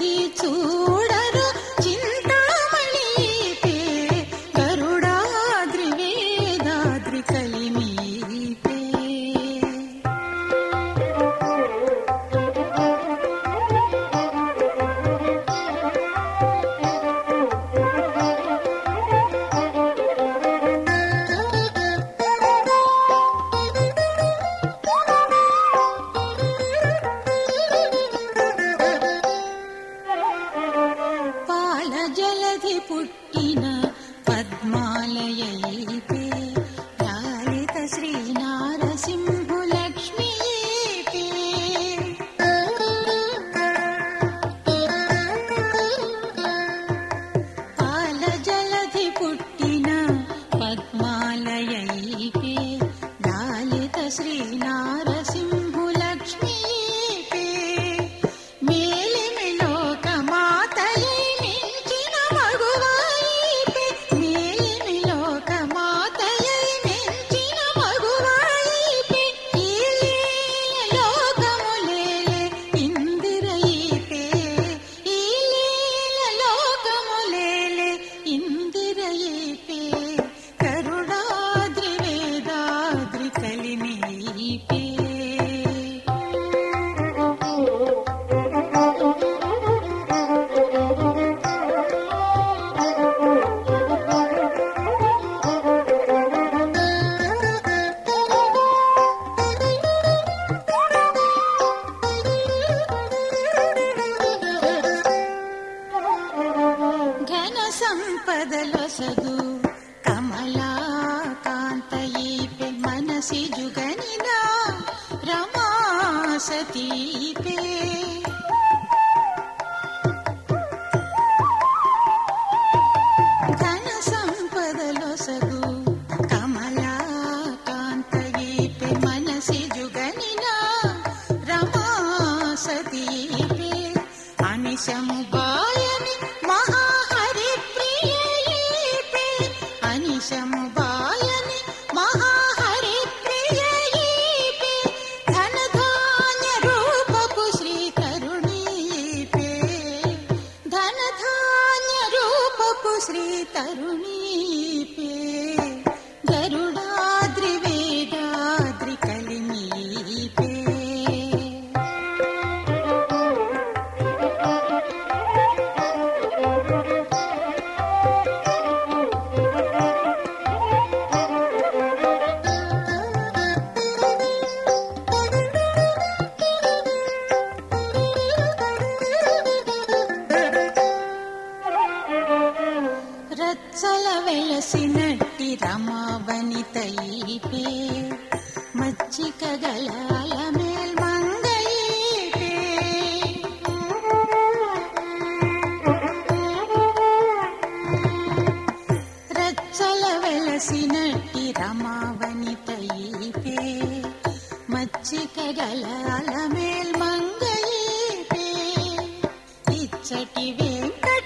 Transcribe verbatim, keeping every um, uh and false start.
చూడరు చింతామణి పే గరుడాద్రి వేదాద్రి కలిమి పే. పాల జలధి పుట్టిన పద్మాలయై పే లాలిత శ్రీ నారసింహు లక్ష్మీ పే. పాల జలధి పుట్టిన పద్మాలయై పే లాలిత శ్రీ నారసింహు లక్ష్మీ పే. మేలిమి లోక మాతయై మించిన మగువాయి పే మేలిమి లోక మాతయై మించిన మగువాయి పే. ఈ లీల లోకములేలే ఇందిరయి పే ఈ లీల లోకములేలే ఇందిరయి పే గరుడాద్రి వేదాద్రి కలిమి పే. ఘన సంపదలొసగు కమలాకాంతయీ పే మనసి జుగనిన రమా సతీ పే. ఘన సంపదలొసగు కమలాకాంతయీ పే మనసి జుగనిన రమా సతీ పే. అనిశము బాయని మహాహరి ప్రియయీ పే అనిశము బాయని మహాహరి ప్రియయీ పే. ధనధాన్య రూపపు శ్రీ తరుణీ పే ధనధాన్య రూపపు శ్రీ తరుణీ పే గరుడాద్రి వేదాద్రి కలిమి పే. రచ్చల వెలసినట్టి రమావనితయీ పే మచ్చిక గలాల మేల్మంగయీ పే. రచ్చల వెలసినట్టి రమావనితయీ పే మచ్చిక గలాల మేల్మంగయీ పే. ఇచ్చటి వెంకట